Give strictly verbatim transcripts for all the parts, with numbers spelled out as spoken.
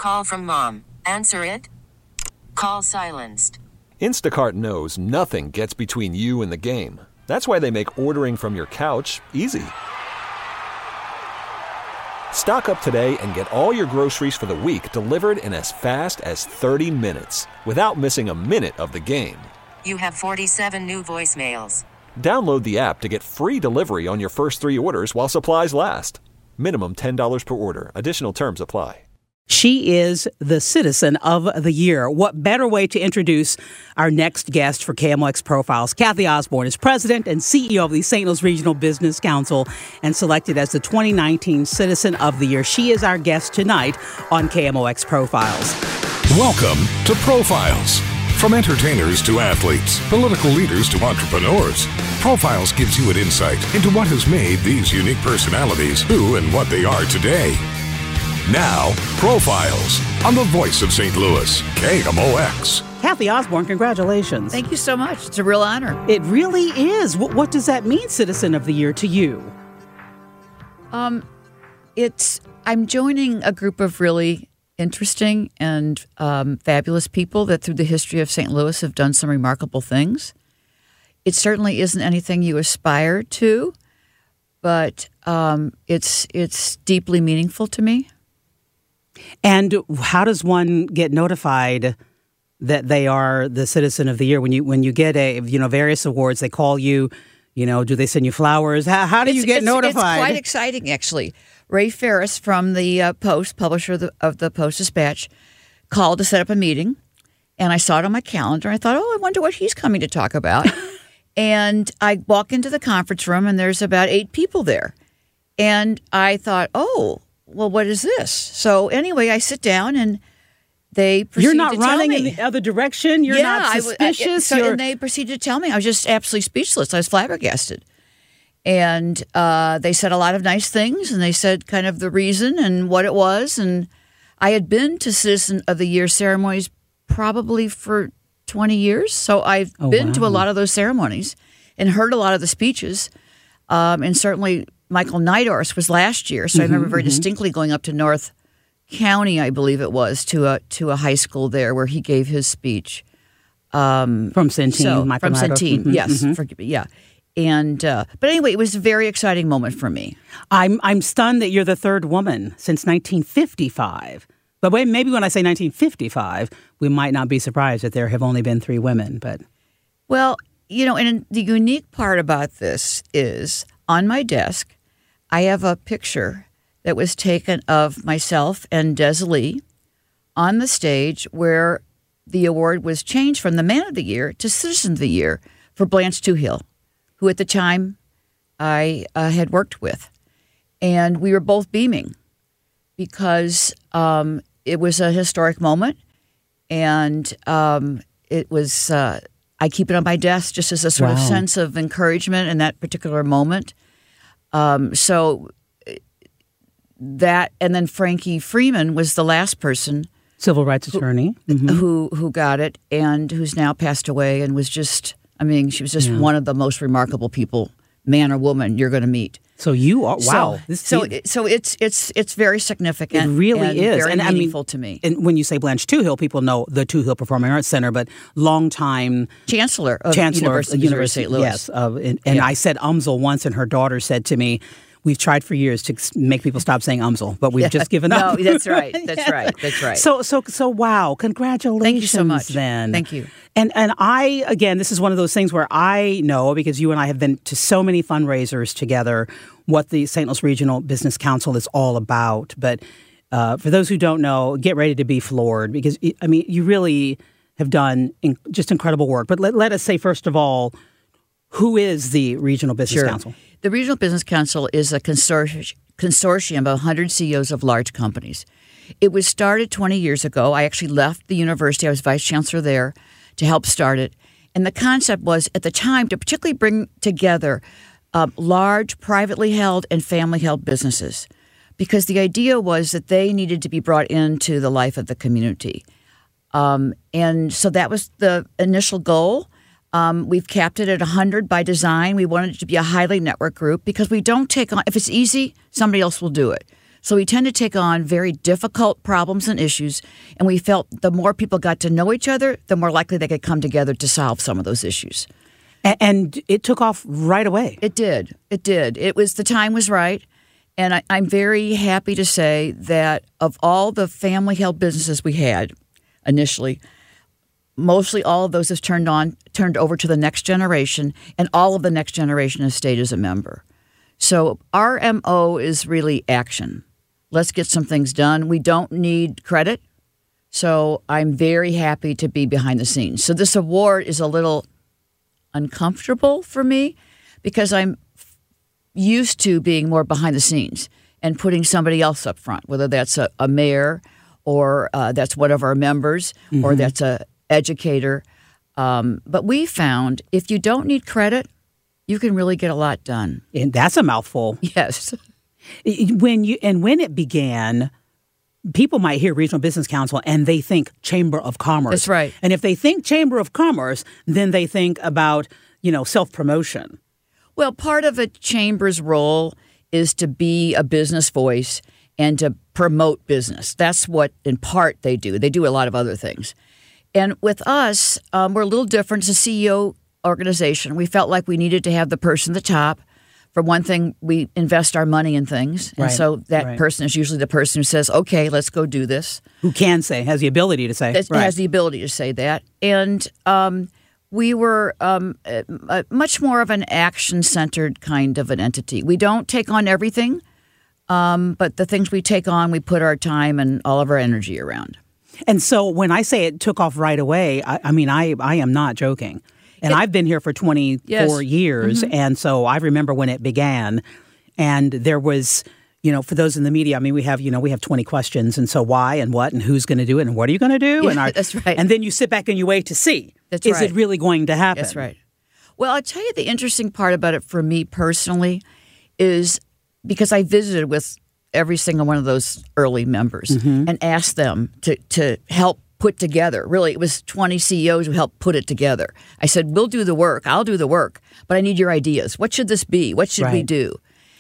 Call from mom. Answer it. Call silenced. Instacart knows nothing gets between you and the game. That's why they make ordering from your couch easy. Stock up today and get all your groceries for the week delivered in as fast as thirty minutes without missing a minute of the game. You have forty-seven new voicemails. Download the app to get free delivery on your first three orders while supplies last. Minimum ten dollars per order. Additional terms apply. She is the Citizen of the Year. What better way to introduce our next guest for K M O X Profiles? Kathy Osborne is president and C E O of the Saint Louis Regional Business Council and selected as the twenty nineteen Citizen of the Year. She is our guest tonight on K M O X Profiles. Welcome to Profiles. From entertainers to athletes, political leaders to entrepreneurs, Profiles gives you an insight into what has made these unique personalities who and what they are today. Now, Profiles on the voice of Saint Louis, K M O X. Kathy Osborne, congratulations. Thank you so much. It's a real honor. It really is. What, what does that mean, Citizen of the Year, to you? Um, it's I'm joining a group of really interesting and um, fabulous people that through the history of Saint Louis have done some remarkable things. It certainly isn't anything you aspire to, but um, it's it's deeply meaningful to me. And how does one get notified that they are the Citizen of the Year? When you when you get a you know various awards, they call you. You know, do they send you flowers? How, how do you it's, get it's, notified? It's quite exciting, actually. Ray Ferris from the uh, Post, publisher of the, of the Post-Dispatch, called to set up a meeting, and I saw it on my calendar. I thought, oh, I wonder what he's coming to talk about. And I walk into the conference room, and there's about eight people there. And I thought, oh, well, what is this? So anyway, I sit down, and they proceed You're not to running tell me. in the other direction? You're yeah, not suspicious? I, I, so, You're... and they proceeded to tell me. I was just absolutely speechless. I was flabbergasted. And uh, they said a lot of nice things, and they said kind of the reason and what it was. And I had been to Citizen of the Year ceremonies probably for twenty years. So I've oh, been wow. to a lot of those ceremonies and heard a lot of the speeches. Um, and certainly Michael Neidorf's was last year. So mm-hmm, I remember very mm-hmm. distinctly going up to North County, I believe it was, to a to a high school there where he gave his speech. Um, from Centene, so, Michael From Centene, mm-hmm, yes. Mm-hmm. For, yeah. And uh, but anyway, it was a very exciting moment for me. I'm I'm stunned that you're the third woman since nineteen fifty-five. But wait, maybe when I say nineteen fifty-five, we might not be surprised that there have only been three women. But well, you know, and the unique part about this is on my desk, I have a picture that was taken of myself and Des Lee on the stage where the award was changed from the Man of the Year to Citizen of the Year for Blanche Toohill, who at the time I uh, had worked with. And we were both beaming because um, it was a historic moment. And um, it was, uh, I keep it on my desk just as a sort wow. of sense of encouragement in that particular moment. Um, so that, and then Frankie Freeman was the last person. Civil rights attorney. Who, mm-hmm. who, who got it and who's now passed away and was just, I mean, she was just yeah. one of the most remarkable people, man or woman, you're going to meet. So you are, wow. So, this, so, it, so it's it's it's very significant. It really and is. very and meaningful I mean, to me. And when you say Blanche Toohill, people know the Toohill Performing Arts Center, but longtime Chancellor of Chancellor University, of University Saint Louis. Yes. Uh, and and yeah. I said Umsel once, and her daughter said to me, we've tried for years to make people stop saying Umsel, but we've yeah. just given up. No, that's right. That's yeah. right. That's right. So, so, so, wow! Congratulations! Thank you so much. Then, thank you. And and I again, this is one of those things where I know because you and I have been to so many fundraisers together what the Saint Louis Regional Business Council is all about. But uh, for those who don't know, get ready to be floored because I mean, you really have done in, just incredible work. But let, let us say first of all, who is the Regional Business sure. Council? The Regional Business Council is a consortium, consortium of one hundred C E Os of large companies. It was started twenty years ago. I actually left the university. I was vice chancellor there to help start it. And the concept was at the time to particularly bring together uh, large privately held and family held businesses because the idea was that they needed to be brought into the life of the community. Um, and so that was the initial goal. Um, we've capped it at one hundred by design. We wanted it to be a highly networked group because we don't take on, if it's easy, somebody else will do it. So we tend to take on very difficult problems and issues, and we felt the more people got to know each other, the more likely they could come together to solve some of those issues. And, and it took off right away. It did. It did. It was the time was right, and I, I'm very happy to say that of all the family-held businesses we had initially, mostly all of those have turned on, turned over to the next generation, and all of the next generation has stayed as a member. So our M O is really action. Let's get some things done. We don't need credit. So I'm very happy to be behind the scenes. So this award is a little uncomfortable for me because I'm used to being more behind the scenes and putting somebody else up front, whether that's a, a mayor or uh, that's one of our members mm-hmm. or that's a educator. Um, but we found if you don't need credit, you can really get a lot done. And that's a mouthful. Yes. When you and when it began, people might hear Regional Business Council and they think Chamber of Commerce. That's right. And if they think Chamber of Commerce, then they think about, you know, self-promotion. Well, part of a chamber's role is to be a business voice and to promote business. That's what, in part, they do. They do a lot of other things. And with us, um, we're a little different. It's a C E O organization. We felt like we needed to have the person at the top. For one thing, we invest our money in things. And right, so that right. person is usually the person who says, okay, let's go do this. Who can say, has the ability to say. That right. has the ability to say that. And um, we were um, uh, much more of an action-centered kind of an entity. We don't take on everything, um, but the things we take on, we put our time and all of our energy around. And so when I say it took off right away, I, I mean, I, I am not joking. And it, I've been here for twenty-four yes. years, mm-hmm. and so I remember when it began, and there was, you know, for those in the media, I mean, we have, you know, we have twenty questions, and so why and what and who's going to do it and what are you going to do? Yeah, and our, that's right. And then you sit back and you wait to see, that's is right. it really going to happen? That's right. Well, I'll tell you the interesting part about it for me personally is because I visited with every single one of those early members mm-hmm. and asked them to, to help put together. Really, it was twenty C E Os who helped put it together. I said, we'll do the work. I'll do the work. But I need your ideas. What should this be? What should right. we do?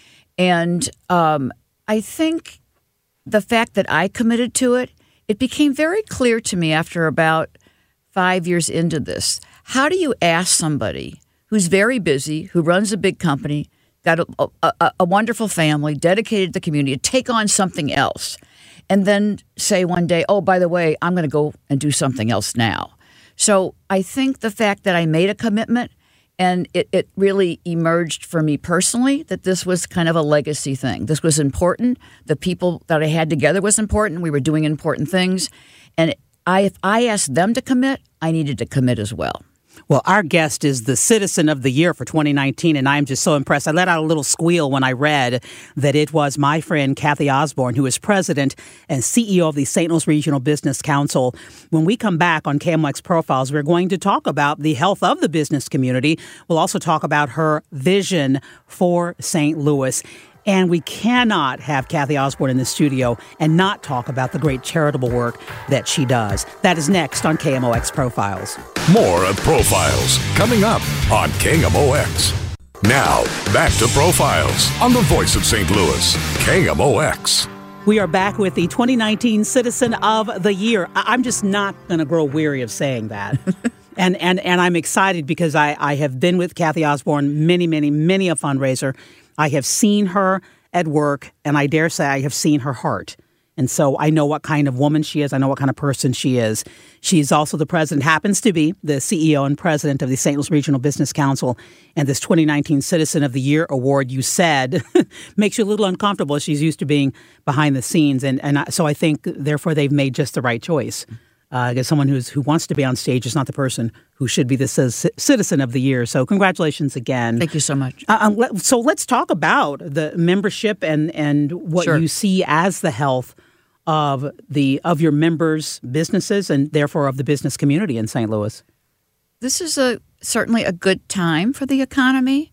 And um, I think the fact that I committed to it, it became very clear to me after about five years into this. How do you ask somebody who's very busy, who runs a big company, got a, a, a wonderful family, dedicated to the community, to take on something else? And then say one day, oh, by the way, I'm going to go and do something else now. So I think the fact that I made a commitment and it, it really emerged for me personally that this was kind of a legacy thing. This was important. The people that I had together was important. We were doing important things. And I, if I asked them to commit, I needed to commit as well. Well, our guest is the Citizen of the Year for twenty nineteen, and I'm just so impressed. I let out a little squeal when I read that it was my friend Kathy Osborne, who is president and C E O of the Saint Louis Regional Business Council. When we come back on K M O X Profiles, we're going to talk about the health of the business community. We'll also talk about her vision for Saint Louis. And we cannot have Kathy Osborne in the studio and not talk about the great charitable work that she does. That is next on K M O X Profiles. More of Profiles coming up on K M O X. Now, back to Profiles on the voice of Saint Louis, K M O X. We are back with the twenty nineteen Citizen of the Year. I- I'm just not going to grow weary of saying that. and, and, and I'm excited because I, I have been with Kathy Osborne many, many, many a fundraiser. I have seen her at work, and I dare say I have seen her heart. And so I know what kind of woman she is. I know what kind of person she is. She's also the president, happens to be the C E O and president of the Saint Louis Regional Business Council. And this twenty nineteen Citizen of the Year award, you said, makes you a little uncomfortable. She's used to being behind the scenes. And, and I, so I think, therefore, they've made just the right choice. Uh, because someone who's who wants to be on stage is not the person who should be the c- Citizen of the Year. So congratulations again. Thank you so much. Uh, um, let, so let's talk about the membership and, and what Sure. you see as the health of the of your members' businesses and therefore of the business community in Saint Louis. This is a certainly a good time for the economy,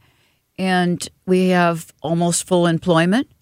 and we have almost full employment.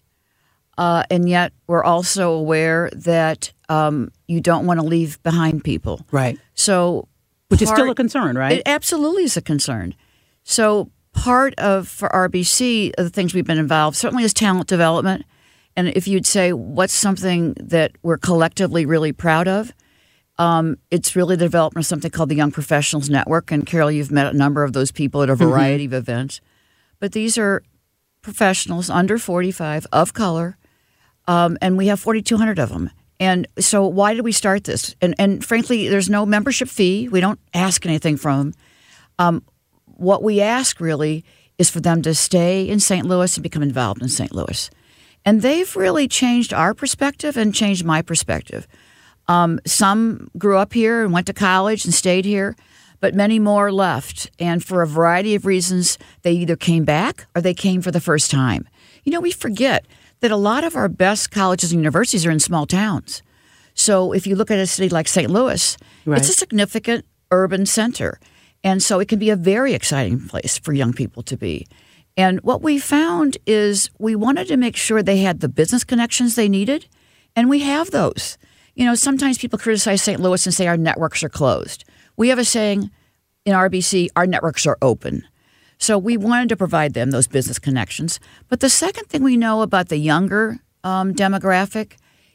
Uh, and yet we're also aware that um, you don't want to leave behind people. Right. So, Which is part- still a concern, right? It absolutely is a concern. So part of, for R B C, of the things we've been involved, certainly is talent development. And if you'd say, what's something that we're collectively really proud of? Um, it's really the development of something called the Young Professionals Network. And Carol, you've met a number of those people at a variety mm-hmm. of events. But these are professionals under forty-five of color, um, and we have forty-two hundred of them. And so why did we start this? And, and frankly, there's no membership fee. We don't ask anything from them. Um, what we ask really is for them to stay in Saint Louis and become involved in Saint Louis. And they've really changed our perspective and changed my perspective. Um, some grew up here and went to college and stayed here, but many more left. And for a variety of reasons, they either came back or they came for the first time. You know, we forget that a lot of our best colleges and universities are in small towns. So if you look at a city like Saint Louis, right. it's a significant urban center. And so it can be a very exciting place for young people to be. And what we found is we wanted to make sure they had the business connections they needed, and we have those. You know, sometimes people criticize Saint Louis and say our networks are closed. We have a saying in R B C, our networks are open. So we wanted to provide them those business connections. But the second thing we know about the younger um, demographic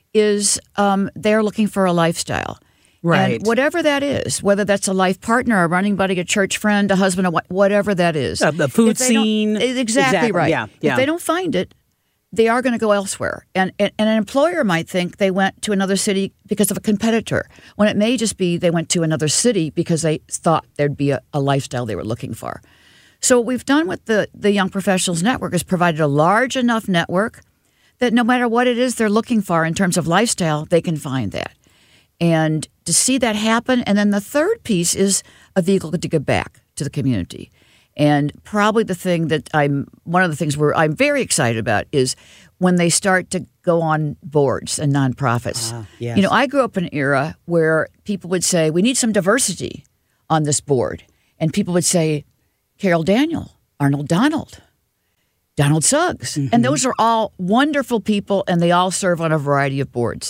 is um, they're looking for a lifestyle. Right. And whatever that is, whether that's a life partner, a running buddy, a church friend, a husband, a wife, whatever that is. Uh, the food scene. Exactly, exactly right. Yeah, yeah. If they don't find it, they are going to go elsewhere. And, and, and an employer might think they went to another city because of a competitor, when it may just be they went to another city because they thought there'd be a, a lifestyle they were looking for. So what we've done with the, the Young Professionals Network is provided a large enough network that no matter what it is they're looking for in terms of lifestyle, they can find that. And to see that happen. And then the third piece is a vehicle to give back to the community. And probably the thing that I'm, one of the things we're, I'm very excited about is when they start to go on boards and nonprofits. Ah, yes. You know, I grew up in an era where people would say, we need some diversity on this board. And people would say, Carol Daniel, Arnold Donald, Donald Suggs. Mm-hmm. And those are all wonderful people, and they all serve on a variety of boards.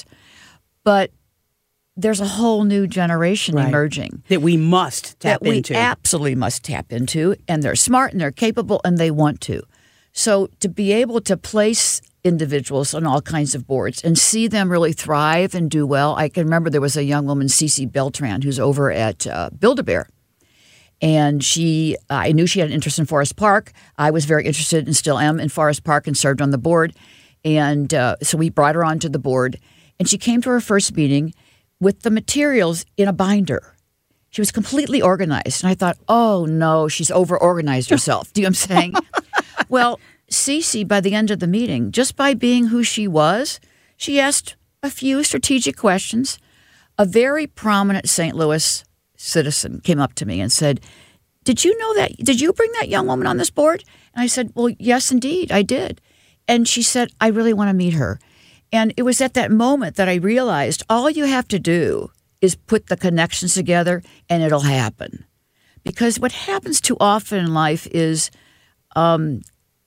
But there's a whole new generation right. emerging. That we must tap that we into. absolutely must tap into. And they're smart and they're capable and they want to. So to be able to place individuals on all kinds of boards and see them really thrive and do well. I can remember there was a young woman, Cece Beltran, who's over at uh, Build-A-Bear. And she, uh, I knew she had an interest in Forest Park. I was very interested and still am in Forest Park and served on the board. And uh, so we brought her onto the board. And she came to her first meeting with the materials in a binder. She was completely organized. And I thought, oh, no, she's over-organized herself. Do you know what I'm saying? Well, Cece, by the end of the meeting, just by being who she was, she asked a few strategic questions. A very prominent Saint Louis citizen came up to me and said, did you know that, did you bring that young woman on this board? And I said, well, yes, indeed, I did. And she said, I really want to meet her. And it was at that moment that I realized all you have to do is put the connections together and it'll happen. Because what happens too often in life is um,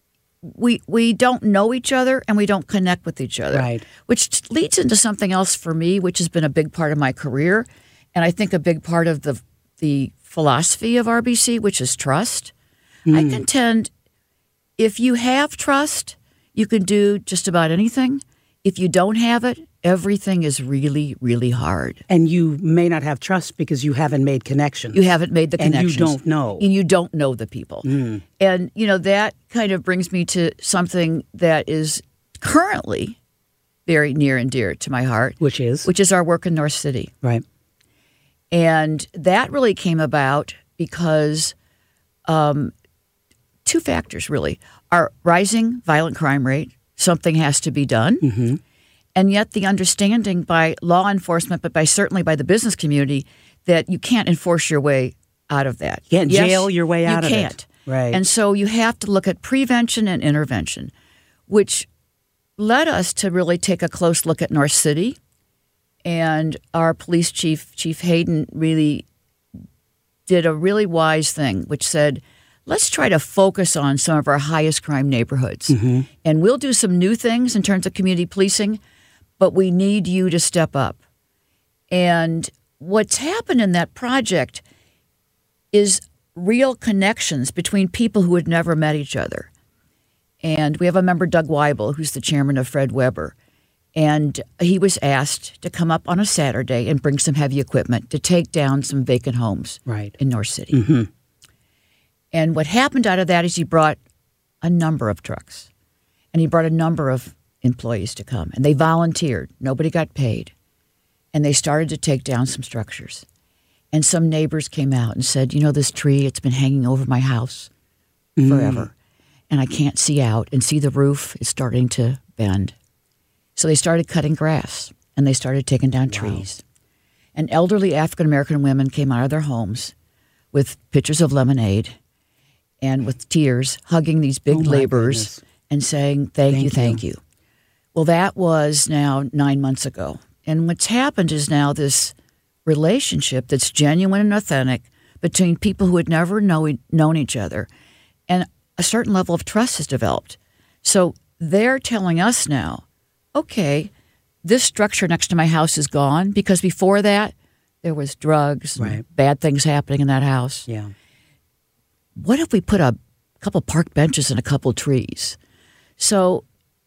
we we don't know each other and we don't connect with each other. Right. Which leads into something else for me, which has been a big part of my career. And I think a big part of the the philosophy of R B C, which is trust. Mm. I contend if you have trust, you can do just about anything. If you don't have it, everything is really, really hard. And you may not have trust because you haven't made connections. You haven't made the connections. And you don't know. And you don't know the people. Mm. And, you know, that kind of brings me to something that is currently very near and dear to my heart. Which is? Which is our work in North City. Right. And that really came about because um, two factors, really. Our rising violent crime rate. Something has to be done. Mm-hmm. And yet the understanding by law enforcement, but by certainly by the business community, that you can't enforce your way out of that. You can't yes, jail your way out of can't. it. Right. And so you have to look at prevention and intervention, which led us to really take a close look at North City. And our police chief, Chief Hayden, really did a really wise thing, which said, let's try to focus on some of our highest crime neighborhoods. Mm-hmm. And we'll do some new things in terms of community policing, but we need you to step up. And what's happened in that project is real connections between people who had never met each other. And we have a member, Doug Weibel, who's the chairman of Fred Weber. And he was asked to come up on a Saturday and bring some heavy equipment to take down some vacant homes right. in North City. Mm-hmm. And what happened out of that is he brought a number of trucks. And he brought a number of employees to come. And they volunteered. Nobody got paid. And they started to take down some structures. And some neighbors came out and said, you know, this tree, it's been hanging over my house forever. Mm. And I can't see out. And see, the roof is starting to bend. So they started cutting grass. And they started taking down wow. trees. And elderly African-American women came out of their homes with pitchers of lemonade and with tears, hugging these big oh laborers goodness. and saying, thank, thank you, thank you. you. Well, that was now nine months ago. And what's happened is now this relationship that's genuine and authentic between people who had never know, known each other. And a certain level of trust has developed. So they're telling us now, okay, this structure next to my house is gone because before that, there was drugs, right. and bad things happening in that house. Yeah. What if we put a couple park benches and a couple trees? So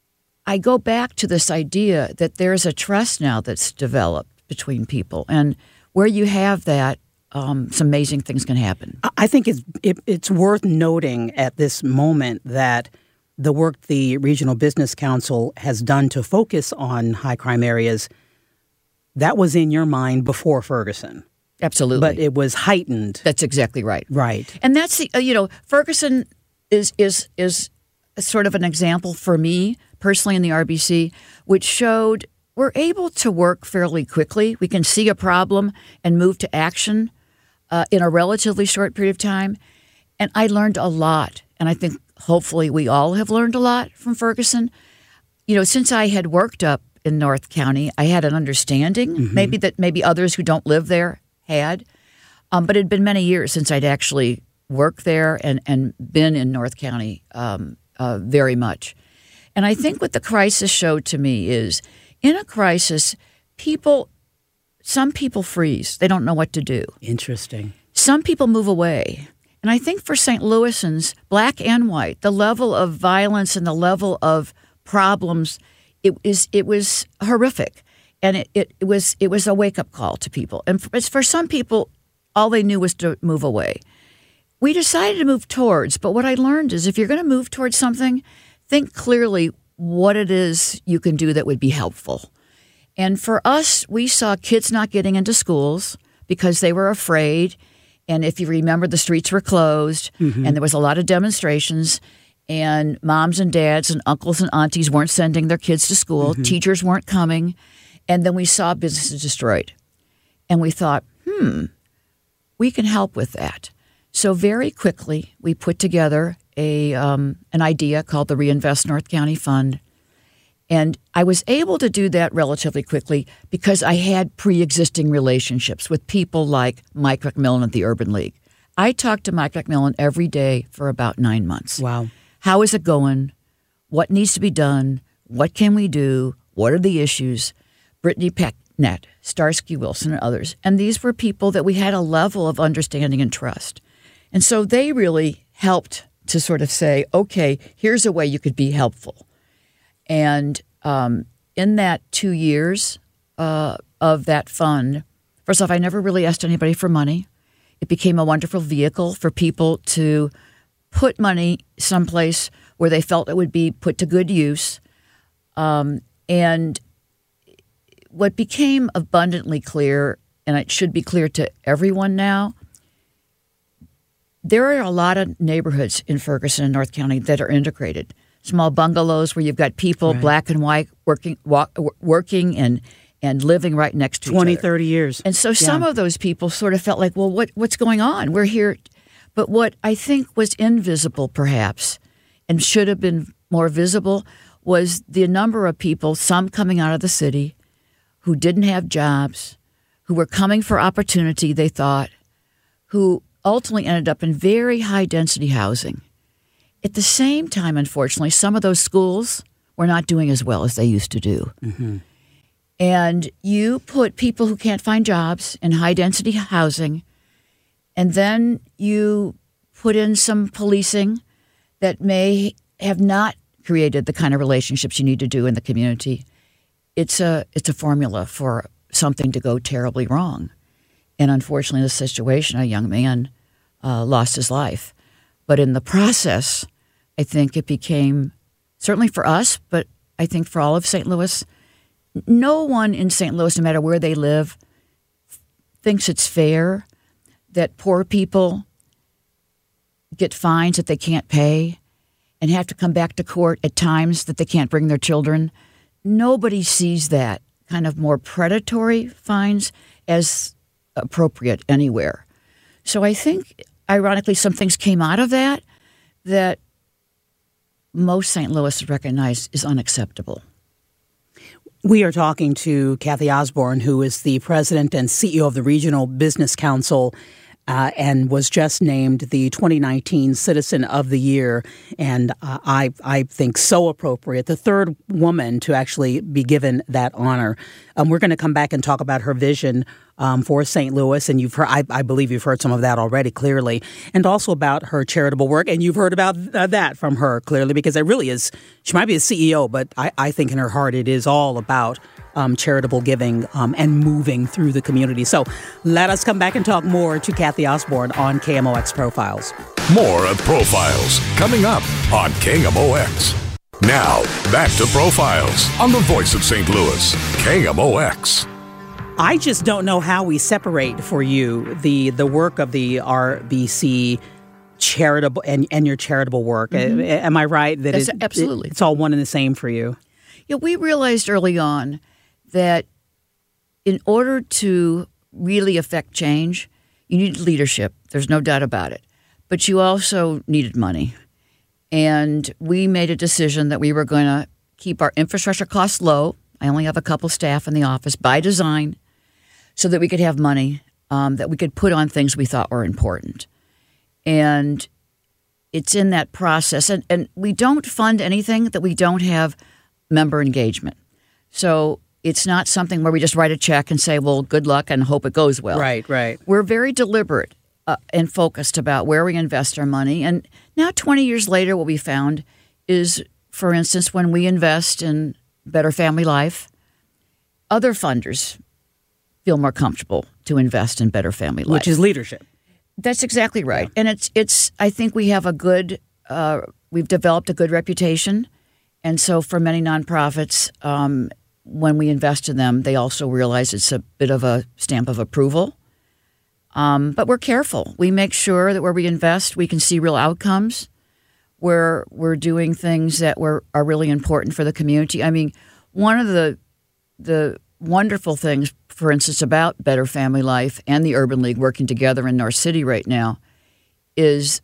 I go back to this idea that there's a trust now that's developed between people. And where you have that, um, some amazing things can happen. I think it's, it, it's worth noting at this moment that the work the Regional Business Council has done to focus on high crime areas, that was in your mind before Ferguson. Absolutely. But it was heightened. That's exactly right. Right. And that's, the, uh, you know, Ferguson is is is sort of an example for me personally in the R B C, which showed we're able to work fairly quickly. We can see a problem and move to action uh, in a relatively short period of time. And I learned a lot. And I think hopefully we all have learned a lot from Ferguson. You know, since I had worked up in North County, I had an understanding, mm-hmm. maybe that maybe others who don't live there had. Um, but it had been many years since I'd actually worked there and, and been in North County um, uh, very much. And I think what the crisis showed to me is in a crisis, people, some people freeze. They don't know what to do. Interesting. Some people move away. And I think for Saint Louisans, black and white, the level of violence and the level of problems, it is it was horrific. And it, it, it was it was a wake-up call to people. And for, for some people, all they knew was to move away. We decided to move towards, but what I learned is if you're going to move towards something, think clearly what it is you can do that would be helpful. And for us, we saw kids not getting into schools because they were afraid. And if you remember, the streets were closed, mm-hmm. and there was a lot of demonstrations, and moms and dads and uncles and aunties weren't sending their kids to school. Mm-hmm. Teachers weren't coming. And then we saw businesses destroyed. And we thought, hmm, we can help with that. So very quickly, we put together a um, an idea called the Reinvest North County Fund. And I was able to do that relatively quickly because I had pre-existing relationships with people like Mike McMillan at the Urban League. I talked to Mike McMillan every day for about nine months. Wow. How is it going? What needs to be done? What can we do? What are the issues? Brittany Pecknett, Starsky Wilson, and others. And these were people that we had a level of understanding and trust. And so they really helped to sort of say, okay, here's a way you could be helpful. And um, in that two years uh, of that fund, first off, I never really asked anybody for money. It became a wonderful vehicle for people to put money someplace where they felt it would be put to good use. Um, and what became abundantly clear, and it should be clear to everyone now, there are a lot of neighborhoods in Ferguson and North County that are integrated. Small bungalows where you've got people, right. black and white, working walk, working and and living right next to each other. twenty, thirty years. And so some yeah. of those people sort of felt like, well, what what's going on? We're here. But what I think was invisible perhaps and should have been more visible was the number of people, some coming out of the city, who didn't have jobs, who were coming for opportunity, they thought, who ultimately ended up in very high-density housing. At the same time, unfortunately, some of those schools were not doing as well as they used to do. Mm-hmm. And you put people who can't find jobs in high-density housing, and then you put in some policing that may have not created the kind of relationships you need to do in the community. It's a it's a formula for something to go terribly wrong. And unfortunately, in this situation, a young man uh, lost his life. But in the process, I think it became, certainly for us, but I think for all of Saint Louis, no one in Saint Louis, no matter where they live, thinks it's fair that poor people get fines that they can't pay and have to come back to court at times that they can't bring their children. Nobody sees that kind of more predatory fines as appropriate anywhere. So I think, ironically, some things came out of that that most Saint Louis recognize is unacceptable. We are talking to Kathy Osborne, who is the president and C E O of the Regional Business Council, uh, and was just named the twenty nineteen Citizen of the Year. And uh, I, I think so appropriate, the third woman to actually be given that honor. Um, we're going to come back and talk about her vision um, for Saint Louis, and you've heard, I, I believe you've heard some of that already, clearly, and also about her charitable work, and you've heard about uh, that from her, clearly, because it really is, she might be a C E O, but I, I think in her heart it is all about um, charitable giving um, and moving through the community. So let us come back and talk more to Kathy Osborne on K M O X Profiles. More of Profiles coming up on K M O X. Now, back to Profiles on the voice of Saint Louis, K M O X. I just don't know how we separate for you the the work of the R B C charitable and, and your charitable work. Mm-hmm. Am I right that That's it, absolutely it, it's all one and the same for you? Yeah, we realized early on that in order to really affect change, you needed leadership. There's no doubt about it. But you also needed money. And we made a decision that we were going to keep our infrastructure costs low. I only have a couple staff in the office by design so that we could have money um, that we could put on things we thought were important. And it's in that process. And, and we don't fund anything that we don't have member engagement. So it's not something where we just write a check and say, well, good luck and hope it goes well. Right, right. We're very deliberate uh, and focused about where we invest our money. And now twenty years later, what we found is, for instance, when we invest in Better Family Life, other funders feel more comfortable to invest in Better Family Life. Which is leadership. That's exactly right. Yeah. And it's, it's. I think we have a good, uh, we've developed a good reputation. And so for many nonprofits, um, when we invest in them, they also realize it's a bit of a stamp of approval. Um, but we're careful. We make sure that where we invest, we can see real outcomes, where we're doing things that were, are really important for the community. I mean, one of the the wonderful things, for instance, about Better Family Life and the Urban League working together in North City right now is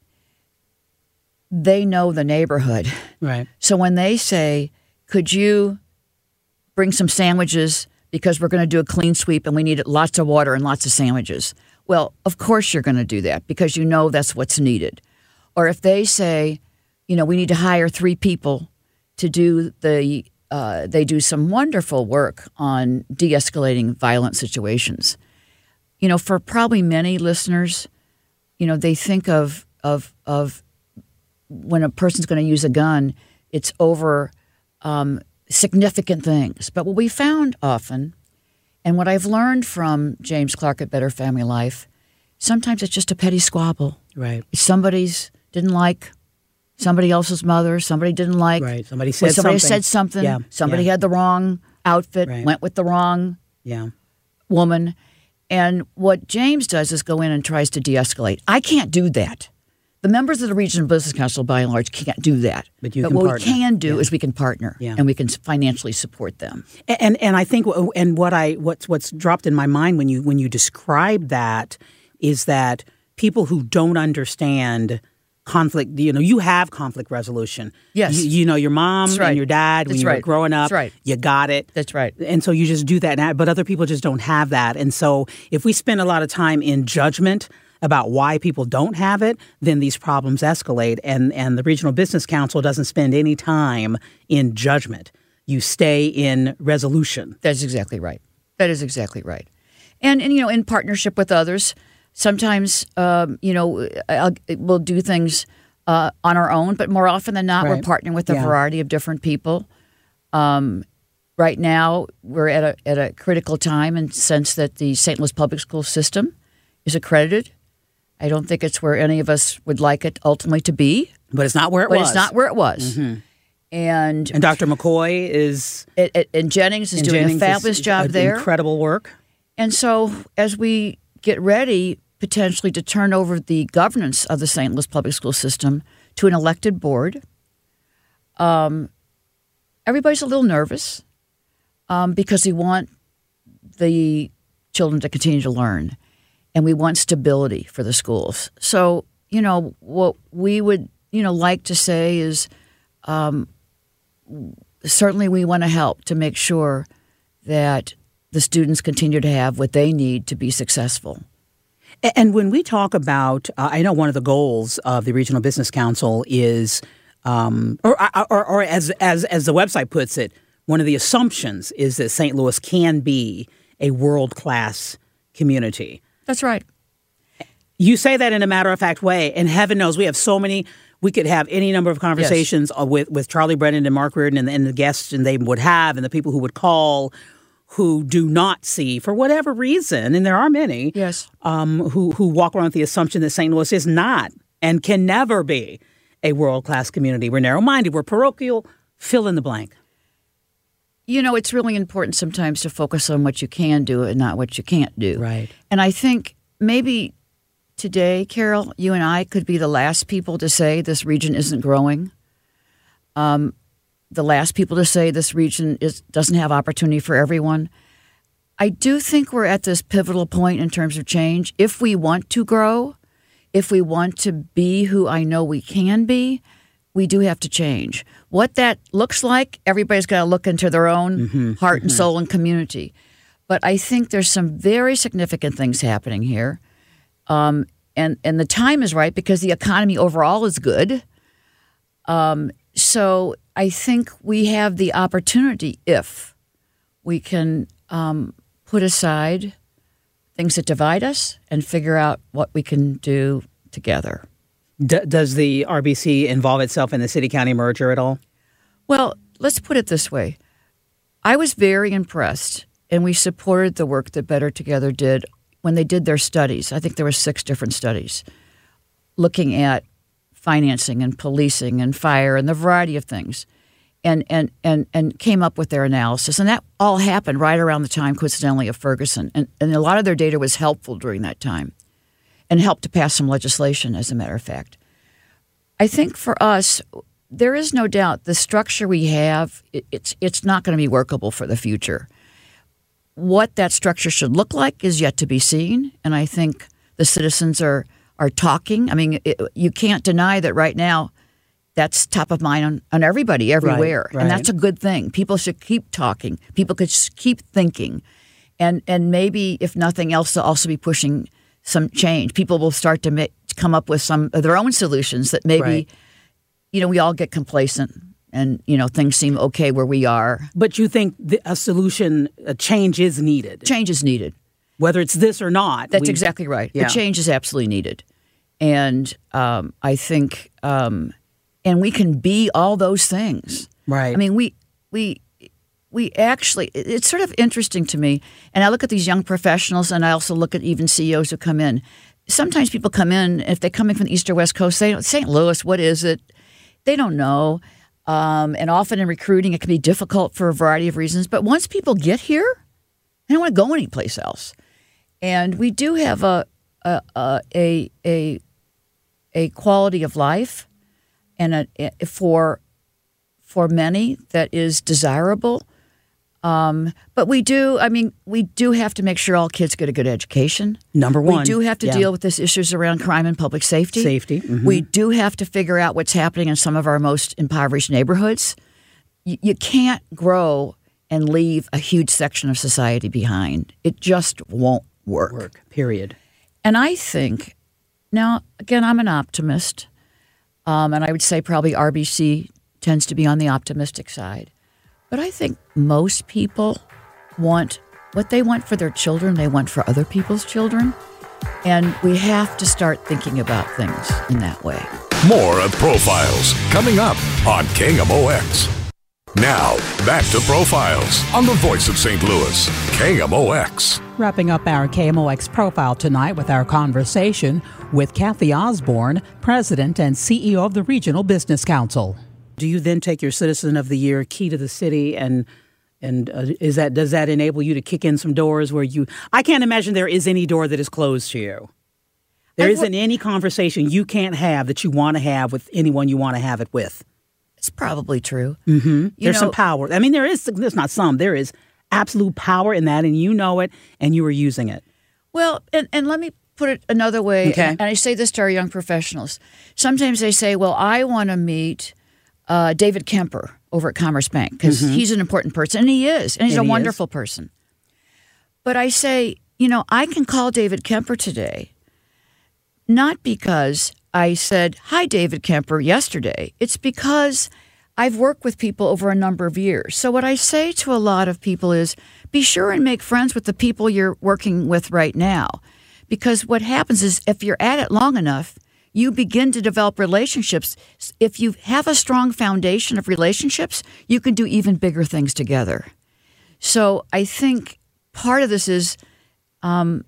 they know the neighborhood. Right. So when they say, could you bring some sandwiches because we're going to do a clean sweep and we need lots of water and lots of sandwiches. Well, of course you're going to do that because you know that's what's needed. Or if they say, you know, we need to hire three people to do the, uh, they do some wonderful work on de-escalating violent situations. You know, for probably many listeners, you know, they think of, of, of when a person's going to use a gun, it's over um, significant things. But what we found often, and what I've learned from James Clark at Better Family Life, sometimes it's just a petty squabble. Right. Somebody's didn't like somebody else's mother. Somebody didn't like. Right. Somebody said somebody something. said something. Yeah. Somebody yeah. had the wrong outfit, right. went with the wrong yeah. woman. And what James does is go in and tries to de-escalate. I can't do that. The members of the Regional Business Council, by and large, can't do that. But, you but can what partner. we can do yeah. is we can partner, yeah. and we can financially support them. And, and and I think and what I what's what's dropped in my mind when you when you describe that is that people who don't understand conflict, you know, you have conflict resolution. Yes, you, you know, your mom That's right. and your dad when That's you right. were growing up, That's right. you got it. That's right. And so you just do that now, but other people just don't have that. And so if we spend a lot of time in judgment about why people don't have it, then these problems escalate. And, and the Regional Business Council doesn't spend any time in judgment. You stay in resolution. That's exactly right. That is exactly right. And, and you know, in partnership with others, sometimes, um, you know, I'll, we'll do things uh, on our own, but more often than not, Right. we're partnering with a Yeah. variety of different people. Um, right now, we're at a at a critical time in the sense that the Saint Louis public school system is accredited. I don't think it's where any of us would like it ultimately to be, But it's not where it but was. it's not where it was. And And Doctor McCoy is it, it, and Jennings is and doing Jennings a fabulous is job a- there. Incredible work. And so, as we get ready potentially to turn over the governance of the Saint Louis public school system to an elected board, um, everybody's a little nervous um, because we want the children to continue to learn, and we want stability for the schools. So, you know, what we would, you know, like to say is, um, certainly we want to help to make sure that the students continue to have what they need to be successful. A- And when we talk about, uh, I know one of the goals of the Regional Business Council is, um, or, or, or as, as, as the website puts it, one of the assumptions is that Saint Louis can be a world-class community. That's right. You say that in a matter-of-fact way, and heaven knows we have so many. We could have any number of conversations uh, with, with Charlie Brennan and Mark Reardon and, and the guests and they would have and the people who would call who do not see, for whatever reason, and there are many, Yes. um, who, who walk around with the assumption that Saint Louis is not and can never be a world-class community. We're narrow-minded. We're parochial. Fill in the blank. You know, it's really important sometimes to focus on what you can do and not what you can't do. Right. And I think maybe today, Carol, you and I could be the last people to say this region isn't growing. Um, the last people to say this region is, doesn't have opportunity for everyone. I do think we're at this pivotal point in terms of change. If we want to grow, if we want to be who I know we can be, we do have to change. What that looks like, everybody's got to look into their own Mm-hmm, heart and soul and community. But I think there's some very significant things happening here. Um, and, and the time is right because the economy overall is good. Um, so I think we have the opportunity, if we can um, put aside things that divide us and figure out what we can do together. D- does the R B C involve itself in the city-county merger at all? Well, let's put it this way. I was very impressed, and we supported the work that Better Together did when they did their studies. I think there were six different studies looking at financing and policing and fire and the variety of things, and and and and came up with their analysis. And that all happened right around the time, coincidentally, of Ferguson. And, and a lot of their data was helpful during that time and helped to pass some legislation, as a matter of fact. I think for us, there is no doubt the structure we have, it, it's it's not going to be workable for the future. What that structure should look like is yet to be seen, and I think the citizens are are talking. I mean, it, you can't deny that right now that's top of mind on, on everybody everywhere, right. and that's a good thing. People should keep talking. People could s- keep thinking, and and maybe if nothing else, they'll also be pushing some change. People will start to make, come up with some of their own solutions that maybe, Right. you know, we all get complacent and, you know, things seem okay where we are. But you think the, a solution, a change is needed, Change is needed. whether it's this or not. That's we- exactly right. Yeah. The change is absolutely needed. And um, I think, um, and we can be all those things. Right. I mean, we, we, we actually, it- it's sort of interesting to me. And I look at these young professionals and I also look at even C E Os who come in. Sometimes people come in, if they're coming from the East or West Coast, they don't, Saint Louis, what is it? They don't know. Um, and often in recruiting, it can be difficult for a variety of reasons. But once people get here, they don't want to go anyplace else. And we do have a a a a, a quality of life, and a, a, for for many that is desirable. Um, but we do, I mean, we do have to make sure all kids get a good education. Number one. We do have to Yeah. deal with these issues around crime and public safety. Safety, mhm. We do have to figure out what's happening in some of our most impoverished neighborhoods. You, you can't grow and leave a huge section of society behind. It just won't work. Work, period. And I think, now, again, I'm an optimist, um, and I would say probably R B C tends to be on the optimistic side. But I think most people want what they want for their children, they want for other people's children. And we have to start thinking about things in that way. More of Profiles coming up on K M O X. Now, back to Profiles on the voice of Saint Louis, K M O X. Wrapping up our K M O X profile tonight with our conversation with Kathy Osborne, President and C E O of the Regional Business Council. Do you then take your Citizen of the Year key to the city and and uh, is that does that enable you to kick in some doors where you I can't imagine there is any door that is closed to you. There isn't any conversation you can't have that you want to have with anyone you want to have it with. It's probably true. Mm-hmm. There's know, some power. I mean, there is. There's not some. There is absolute power in that, and you know it, and you are using it. Well, and, and let me put it another way, okay. and, and I say this to our young professionals. Sometimes they say, well, I want to meet uh, David Kemper over at Commerce Bank because mm-hmm. he's an important person, and he is, and he's and a he wonderful is. person. But I say, you know, I can call David Kemper today, not because I said, hi, David Kemper, yesterday. It's because I've worked with people over a number of years. So what I say to a lot of people is be sure and make friends with the people you're working with right now. Because what happens is if you're at it long enough, you begin to develop relationships. If you have a strong foundation of relationships, you can do even bigger things together. So I think part of this is um,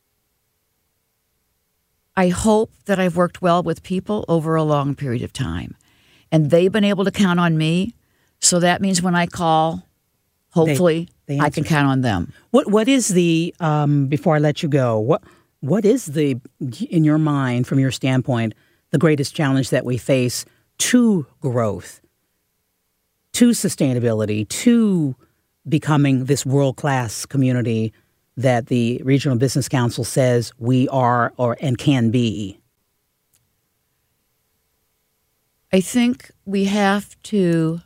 I hope that I've worked well with people over a long period of time. And they've been able to count on me. So that means when I call, hopefully they, they I can count on them. What What is the, um, before I let you go, what what is the, in your mind, from your standpoint, the greatest challenge that we face to growth, to sustainability, to becoming this world-class community that the Regional Business Council says we are or and can be? I think we have to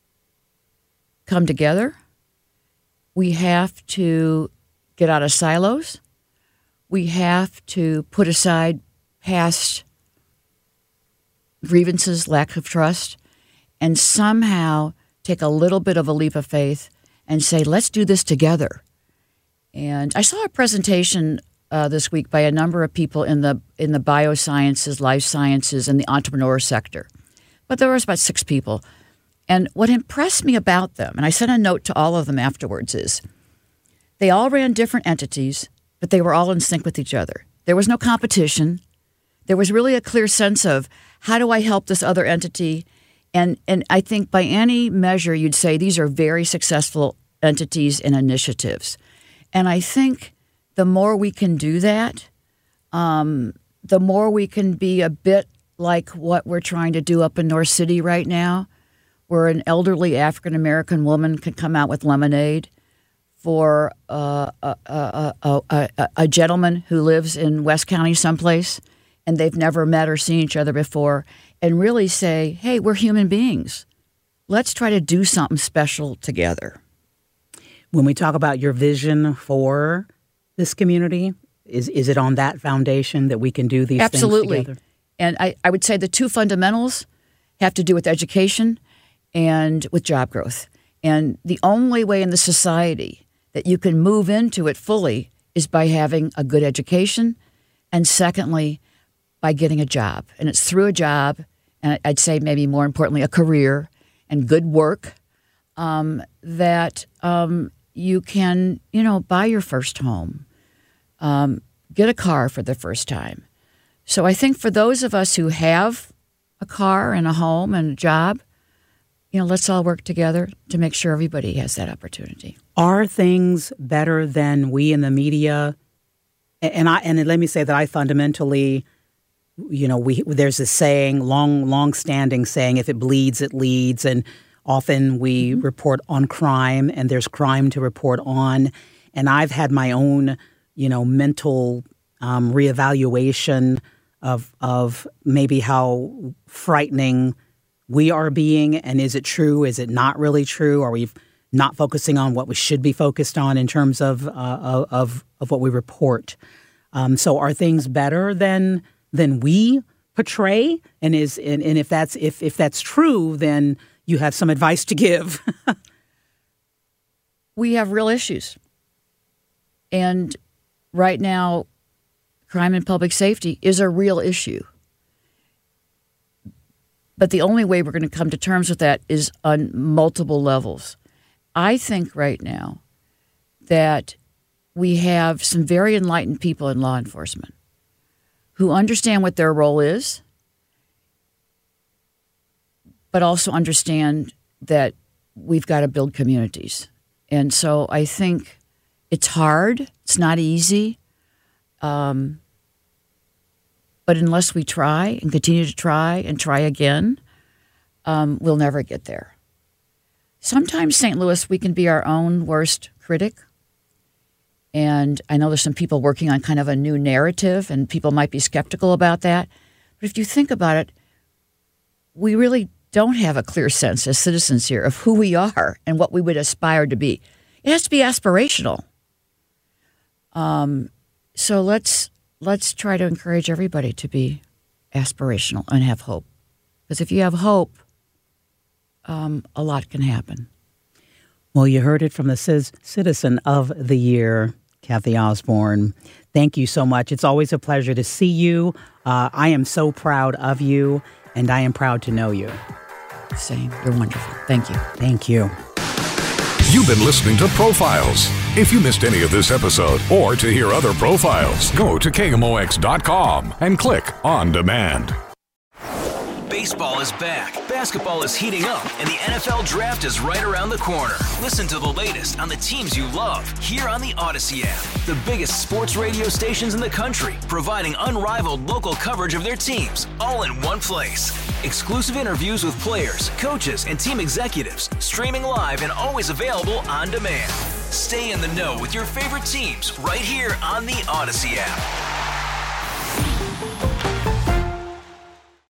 come together. We have to get out of silos. We have to put aside past grievances, lack of trust, and somehow take a little bit of a leap of faith and say, let's do this together. And I saw a presentation uh, this week by a number of people in the in the biosciences, life sciences, and the entrepreneur sector. But there was about six people. And what impressed me about them, and I sent a note to all of them afterwards, is they all ran different entities, but they were all in sync with each other. There was no competition. There was really a clear sense of how do I help this other entity? And and I think by any measure, you'd say these are very successful entities and initiatives. And I think the more we can do that, um, the more we can be a bit like what we're trying to do up in North City right now, where an elderly African-American woman can come out with lemonade for uh, a, a, a, a, a gentleman who lives in West County someplace, and they've never met or seen each other before, and really say, hey, we're human beings. Let's try to do something special together. When we talk about your vision for this community, is is it on that foundation that we can do these Absolutely. things together? And I, I would say the two fundamentals have to do with education and with job growth. And the only way in the society that you can move into it fully is by having a good education, and secondly, by getting a job. And it's through a job, and I'd say maybe more importantly, a career and good work, um, that um, you can, you know, buy your first home, um, get a car for the first time. So I think for those of us who have a car and a home and a job, you know, let's all work together to make sure everybody has that opportunity. Are things better than we in the media? And I and let me say that I fundamentally, you know, we there's this saying, long, long-standing saying, if it bleeds, it leads, and often we mm-hmm. report on crime, and there's crime to report on. And I've had my own, you know, mental um, reevaluation of of maybe how frightening we are being, and is it true? Is it not really true? Are we not focusing on what we should be focused on in terms of uh, of of what we report? Um, so, are things better than than we portray? And is and, and if that's if if that's true, then you have some advice to give. We have real issues, and right now, crime and public safety is a real issue. but the only way we're going to come to terms with that is on multiple levels. I think right now that we have some very enlightened people in law enforcement who understand what their role is, but also understand that we've got to build communities. And so I think it's hard. It's not easy. Um, but unless we try and continue to try and try again, um, we'll never get there. Sometimes, Saint Louis, we can be our own worst critic. And I know there's some people working on kind of a new narrative, and people might be skeptical about that. But if you think about it, we really don't have a clear sense as citizens here of who we are and what we would aspire to be. It has to be aspirational. Um, so let's let's try to encourage everybody to be aspirational and have hope. Because if you have hope, um, a lot can happen. Well, you heard it from the C- Citizen of the Year, Kathy Osborne. Thank you so much. It's always a pleasure to see you. Uh, I am so proud of you, and I am proud to know you. Same. You're wonderful. Thank you. Thank you. You've been listening to Profiles. If you missed any of this episode or to hear other profiles, go to K M O X dot com and click On Demand. Baseball is back, basketball is heating up, and the N F L Draft is right around the corner. Listen to the latest on the teams you love here on the Odyssey app. The biggest sports radio stations in the country, providing unrivaled local coverage of their teams, all in one place. Exclusive interviews with players, coaches, and team executives, streaming live and always available on demand. Stay in the know with your favorite teams right here on the Odyssey app.